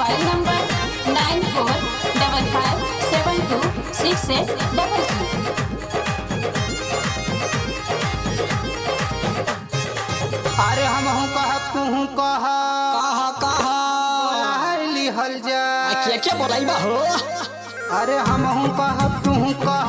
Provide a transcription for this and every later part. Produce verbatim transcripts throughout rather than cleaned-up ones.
Mobile number nine four double five seven two six eight double three. अरे हम हूँ कह तू हूँ कह कहा कहा लिहल जा क्या क्या बोलाई बा हो। अरे हम हूँ कह तू हूँ कह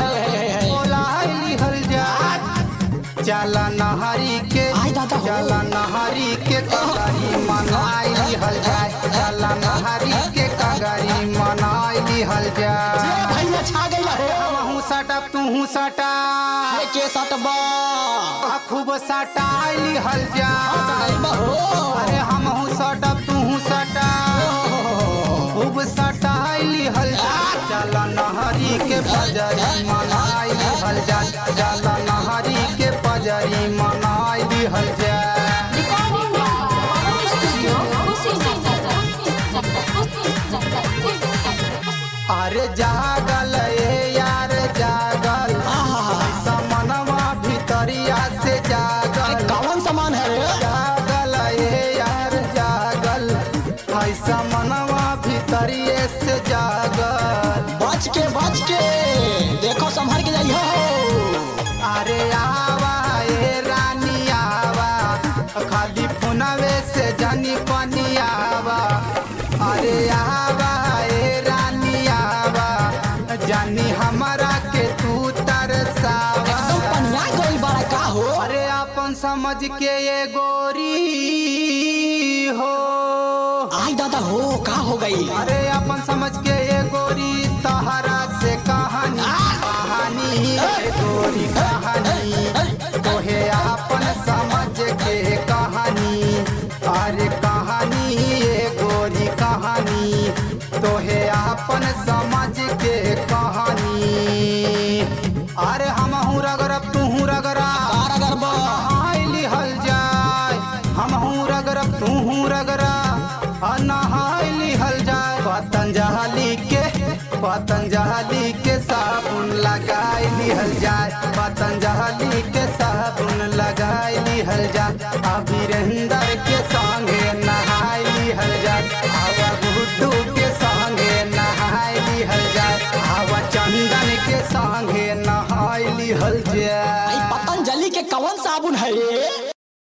लिहल जा जाला नहरी के जाला नहरी के कगारी मनाई लिहल जाए जाला नहरी के कगारी मनाई लिहल जाए। भैया छा गई हो। हम हूँ सटप तू हूँ सटा के सटबा खूब सटा लिहल जा। हो। अरे हम हूँ सटप तू हूँ सटा खूब सटा लिहल जा जाला नहरी के पजरी मनाई लिहल जा जाला नहरी के पजरी मनाई लिहल जा। Recording Pawan studio Kushinagar. अरे जागल ए यार जागल समनवा भितरिया से जागल कौन सामान है रे। जागल ए यार जागल ऐसा मनवा भितरिए से जागल बच के बच के देखो संभाल के जाइए हो। अरे आवा ए रानी आवा खाली पुनवे से जानी पानी आवा। अरे आवा ए रानी आवा जानी हमारा के तू तरसावा। पनिया गई बड़ा का हो। अरे अपन समझ के ये गोरी हो। आई दादा हो का हो गई। अरे अपन समझ के ये गोरी तहरा से कहानी कहानी ये गोरी कहानी तोहे अपन समझ के कहानी। अरे कहानी ये गोरी कहानी तोहे अपन समझ के कहानी। अरे हम हूँ रगरब तू हूँ रगरा लिहल जाए हम हूँ रगरब तू हूँ रगरा नहाई लिहल जाए। पतंजलि के पतंजलि के साबुन लगाई लिहल जाए पतंजलि के साबुन लगाई लिहल जाए। अभी